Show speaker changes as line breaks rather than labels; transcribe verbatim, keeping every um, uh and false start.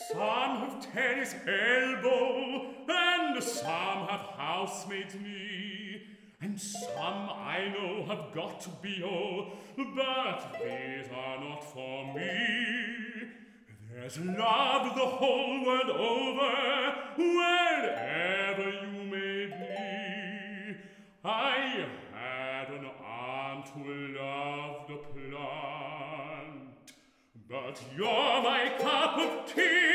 Some have tennis elbow, and some have housemaid's knee, and some I know have got B O, but these are not for me. There's love the whole world over, wherever you may be. I had an aunt who loved a plant, but you're my cup of tea.